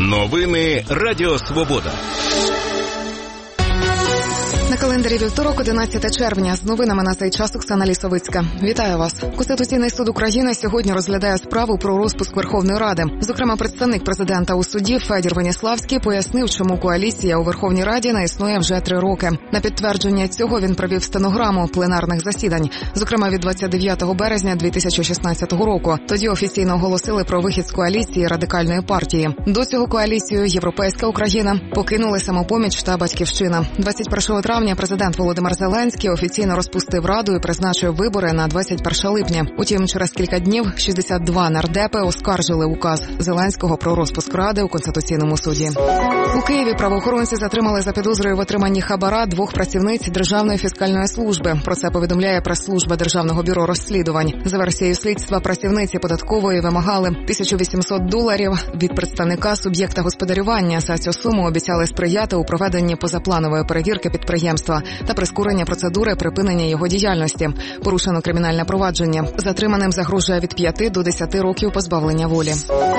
Новини Радіо Свобода. На календарі вівторок, 11 червня. З новинами на цей час Оксана Лісовицька. Вітаю вас. Конституційний суд України сьогодні розглядає справу про розпуск Верховної Ради. Зокрема, представник президента у суді Федір Веніславський пояснив, чому коаліція у Верховній Раді не існує вже 3 роки. На підтвердження цього він провів стенограму пленарних засідань. Зокрема, від 29 березня 2016 року. Тоді офіційно оголосили про вихід з коаліції Радикальної партії. До цього коаліцію «Європейська Україна» покинули «Самопоміч» та «Батьківщина». 21 травня президент Володимир Зеленський офіційно розпустив Раду і призначив вибори на 21 липня. Утім, через кілька днів 62 нардепи оскаржили указ Зеленського про розпуск Ради у Конституційному суді. У Києві правоохоронці затримали за підозрою в отриманні хабара 2 працівниць Державної фіскальної служби. Про це повідомляє прес-служба Державного бюро розслідувань. За версією слідства, працівниці податкової вимагали $1800 від представника суб'єкта господарювання. За цю суму обіцяли сприяти у проведенні позапланової перевірки підприємства та прискорення процедури припинення його діяльності. Порушено кримінальне провадження. Затриманим загрожує від 5 до 10 років позбавлення волі.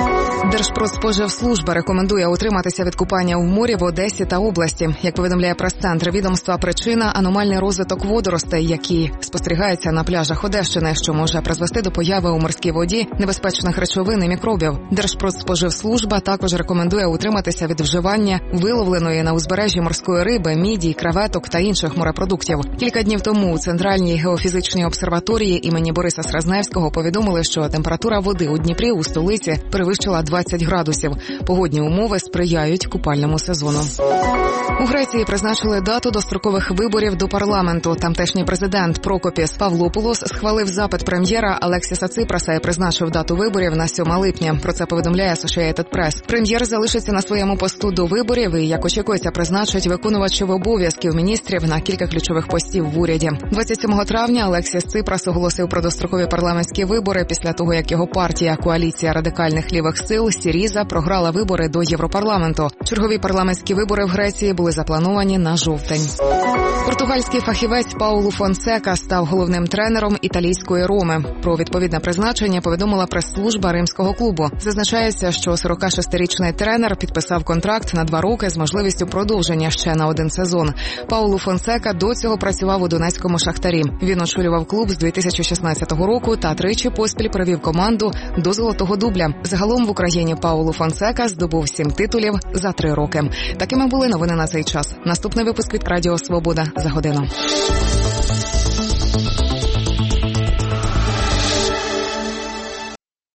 Держпродспоживслужба рекомендує утриматися від купання в морі в Одесі та області. Як повідомляє прес-центр відомства, причина – аномальний розвиток водоростей, які спостерігаються на пляжах Одещини, що може призвести до появи у морській воді небезпечних речовин і мікробів. Держпродспоживслужба також рекомендує утриматися від вживання виловленої на узбережжі морської риби, мідій, креветок та інших морепродуктів. Кілька днів тому у Центральній геофізичній обсерваторії імені Бориса Сразневського повідомили, що температура води у Дніпрі у столиці перевищила 20 градусів. Погодні умови сприяють купальному сезону. У Греції призначили дату дострокових виборів до парламенту. Тамтешній президент Прокопіс Павлопулос схвалив запит прем'єра Алексіса Ципраса і призначив дату виборів на 7 липня. Про це повідомляє Associated Press. Прем'єр залишиться на своєму посту до виборів і, як очікується, призначить виконувачів обов'язків міністрів на кілька ключових постів в уряді. 27 травня Алексіс Ципрас оголосив про дострокові парламентські вибори після того, як його партія «Коаліція радикальних лівих сил» Сіріза програла вибори до Європарламенту. Чергові парламентські вибори в Греції були заплановані на жовтень. Португальський фахівець Паулу Фонсека став головним тренером італійської Роми. Про відповідне призначення повідомила прес-служба римського клубу. Зазначається, що 46-річний тренер підписав контракт на 2 роки з можливістю продовження ще на 1 сезон. Паулу Фонсека до цього працював у Донецькому Шахтарі. Він очолював клуб з 2016 року та 3 поспіль привів команду до золотого дубля. Загалом в Україні Паулу Фонсека здобув 7 титулів за 3 роки. Такими були новини на цей час. Наступний випуск від Радіо Свобода за годину.